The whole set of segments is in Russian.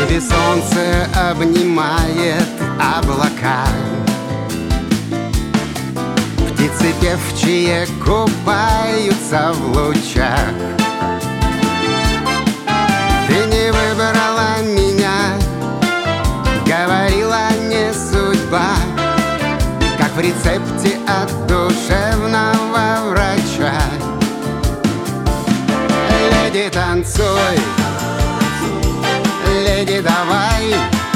небе солнце обнимает облака. Птицы певчие купаются в лучах. Ты не выбрала меня, говорила не судьба, как в рецепте от душевного врача. Леди, танцуй, леди, давай,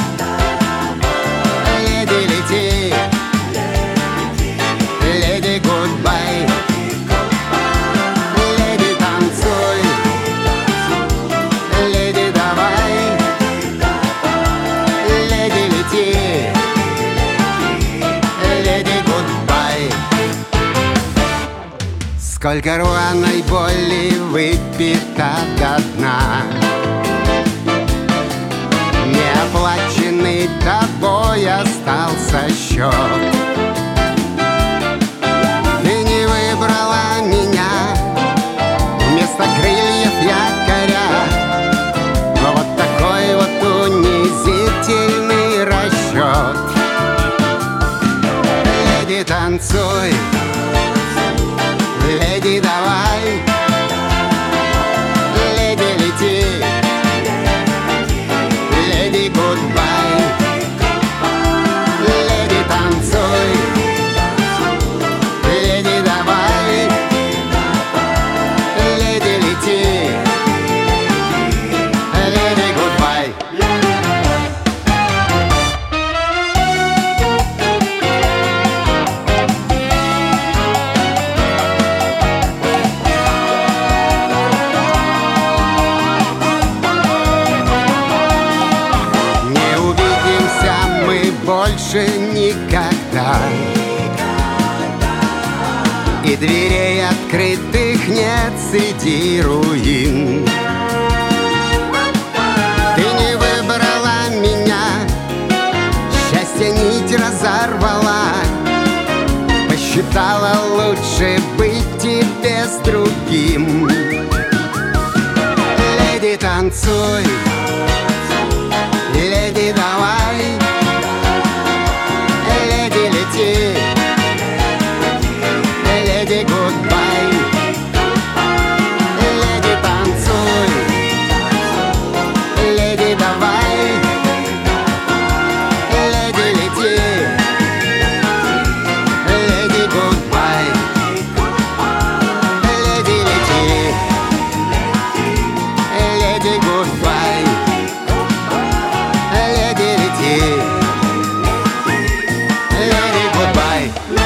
леди, лети, леди, гудбай. Леди, танцуй, леди, давай, леди, лети, леди, гудбай. Сколько рваной боли выпито до дна, неоплаченный тобой остался счет. Ты не выбрала меня, вместо крыльев якоря. Вот такой вот унизительный расчет. Леди, танцуй, леди, давай, леди, лети, леди, гудбай. Леди, танцуй, леди, давай, леди, лети, леди, гудбай. Не увидимся мы больше никогда, и дверей открытых нет среди руин. Ты не выбрала меня, счастье нить разорвала, посчитала лучше быть тебе с другим. Леди, танцуй, леди, давай, леди, лети, леди, гудбай. Леди, танцуй, леди, давай, леди, лети, леди, гудбай. Леди, лети, леди, гудбай. Леди, лети, леди, гудбай.